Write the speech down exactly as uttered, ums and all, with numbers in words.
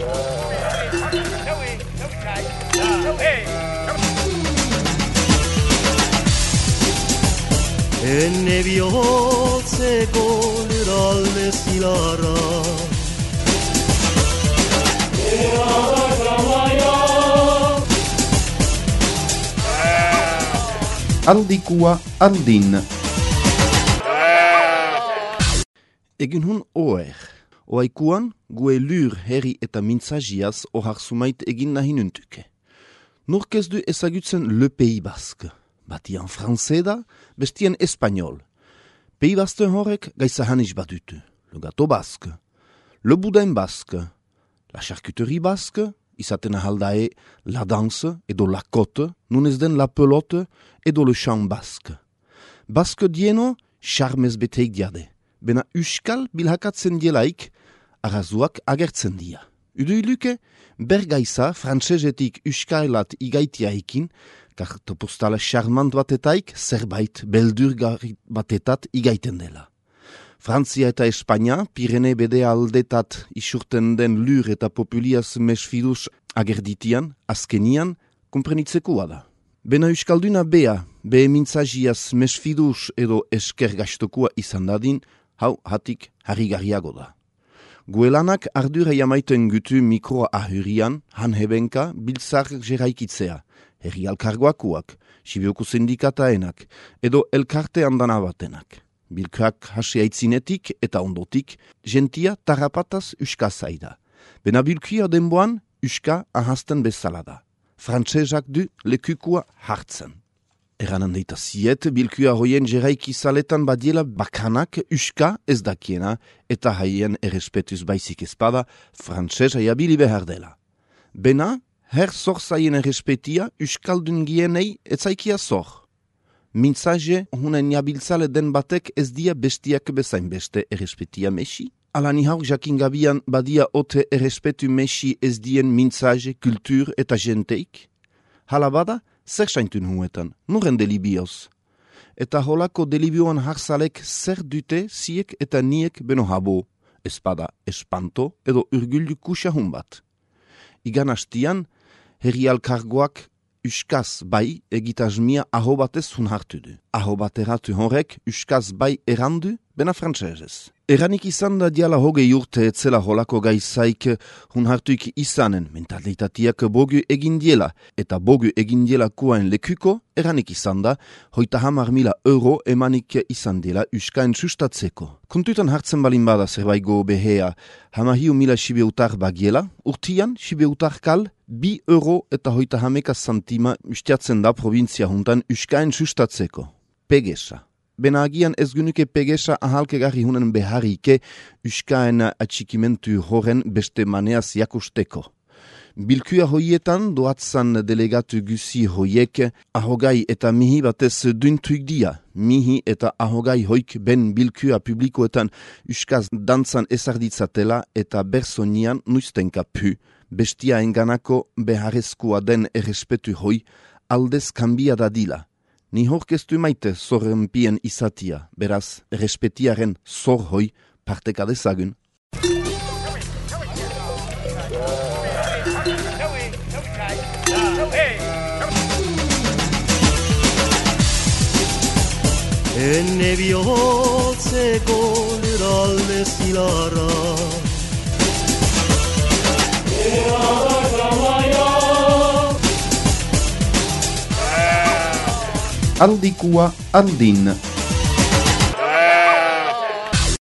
Enne bihotzeko lurralde zilarra Handikua handin. Egin hun oer. Oaikuan, gue lur herri eta mintzagiaz ohar sumait egin nahi nuntuke. Nork ez du ezagutzen Le Pays Basque. Batian franze da, bestien espanol. Pays Basque horrek gaisa haniz badutu. Le gâteau basque, le boudin basque, la charcuterie basque, izaten ahaldae la danse edo la cote, nunez den la pelote edo le chant basque. Basque dieno, charmez beteik diade. Bena uskal bilhakatzen dielaik, arazuak agertzen dia. Udu iluke, bergaisa frantsesetik uskailat igaitiaikin, karto postala charmant batetaik, zerbait beldurgarri batetat igaiten dela. Frantzia eta Espainia, Pirene bede aldetat isurten den lur eta populiaz mesfidus agerditian, azkenian, komprenitzekoa da. Bena euskalduna bea, be mintzagiaz mesfidus edo esker gastokoa izan dadin, hau hatik harrigarriago da. Guelanak ardura jamaiten gutu mikroa ahurian, han hebenka, biltzar jeraikitzea, herri alkargoakuak, Sibioko sindikataenak, edo elkarte andana batenak. Bilkuak hasi aitzinetik eta ondotik, gentia tarapataz uska zaida. Bena bilkuia denboan, uska ahazten bezala da. Frantsesak du lekukua hartzen. Eranan deita ziet, bilkuia hoien jeraiki zaletan badiela bakanak uska ez dakiena eta haien errespetuz baizik ezpada frantses aiabili behar dela. Bena, her zor zaien errespetia uskaldun gienei etzaikia zor. Mintzaje hunen jabiltzale den batek ez dia bestiak bezain beste errespetia mesi? Ala ni hauk jakin gabian badia ote errespetu mesi ez dien mintzaje, kultur eta jenteik? Hala bada, zer saintun huetan, nuren delibioz. Eta holako delibioan harzalek zer dute ziek eta niek beno habo, espada espanto edo urguldu kusahun bat. Igan hastian, herri alkargoak uskaz bai egitasmia aho batez hun hartu du. Aho bateratu horrek uskaz bai erandu bena frantsesez. Eranik izan da diala hogei urte etzela holako gaizaik hun hartuik izanen mentalitateak bogu egin diela eta bogu egin diela kuain lekuko eranik izan da hoita hamar mila euro emanik izan dela uskain sustatzeko. Kontutan hartzen balin bada zerbaigo behea hamahiu mila sibeutar bagiela, urtian sibeutar kal bi euro eta hoita hameka santima ustiatzen da provintzia huntan uskain sustatzeko. Pegesa. Bena agian ez genuke pegesa ahalkegarri hunen beharike uskaen atxikimentu horren beste maneaz jakusteko. Bilkua hoietan doatzan delegatu guzi hoiek ahogai eta mihi batez duntuik dia. Mihi eta ahogai hoik ben bilkua publikoetan uskaz dantzan ezarditzatela eta bersonian nuiztenka pu. Bestia enganako beharrezkoa den errespetu hoi aldez kanbia dadila. Ni horkeztu maite zorrenpien izatia, beraz, errespetiaren zor hoi parteka dezagun. Enne bihotzeko lurralde zilarra Handikua handin.